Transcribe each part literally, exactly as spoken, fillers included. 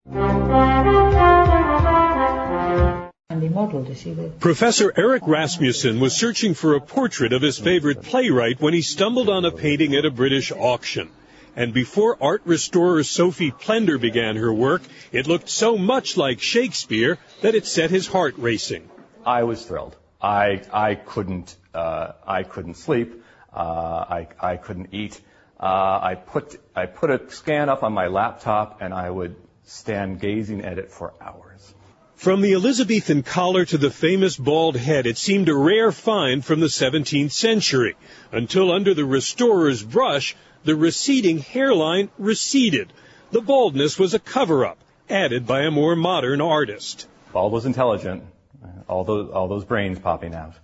Professor Erik Rasmussen was searching for a portrait of his favorite playwright when he stumbled on a painting at a British auction. And before art restorer Sophie Plender began her work, it looked so much like Shakespeare that it set his heart racing. I was thrilled. I I couldn't uh, I couldn't sleep. Uh, I I couldn't eat. Uh, I put I put a scan up on my laptop and I would stand gazing at it for hours. From the Elizabethan collar to the famous bald head, it seemed a rare find from the seventeenth century, until under the restorer's brush, the receding hairline receded. The baldness was a cover-up, added by a more modern artist. Bald was intelligent, all those, all those brains popping out.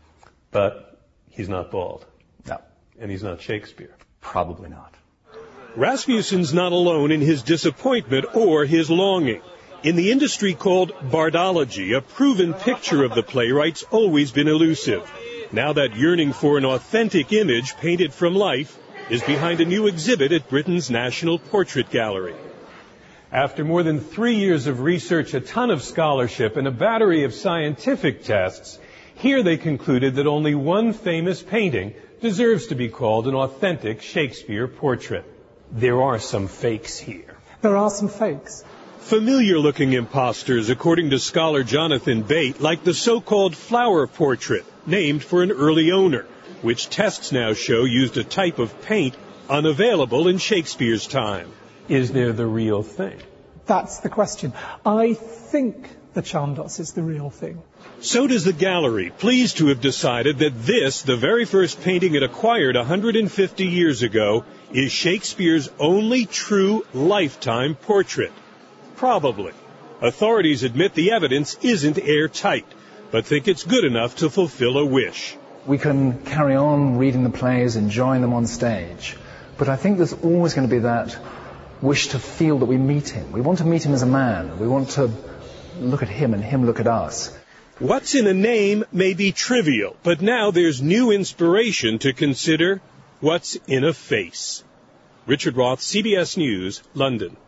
But he's not bald. No. And he's not Shakespeare. Probably not. Rasmussen's not alone in his disappointment or his longing. In the industry called bardology, a proven picture of the playwright's always been elusive. Now that yearning for an authentic image painted from life is behind a new exhibit at Britain's National Portrait Gallery. After more than three years of research, a ton of scholarship, and a battery of scientific tests, here they concluded that only one famous painting deserves to be called an authentic Shakespeare portrait. There are some fakes here. There are some fakes. Familiar-looking imposters, according to scholar Jonathan Bate, like the so-called flower portrait, named for an early owner, which tests now show used a type of paint unavailable in Shakespeare's time. Is there the real thing? That's the question. I think the Chandos is the real thing. So does the gallery, pleased to have decided that this, the very first painting it acquired one hundred fifty years ago, is Shakespeare's only true lifetime portrait. Probably. Authorities admit the evidence isn't airtight, but think it's good enough to fulfill a wish. We can carry on reading the plays, enjoying them on stage, but I think there's always going to be that wish to feel that we meet him. We want to meet him as a man. We want to look at him and him look at us. What's in a name may be trivial, but now there's new inspiration to consider what's in a face. Richard Roth, C B S News, London.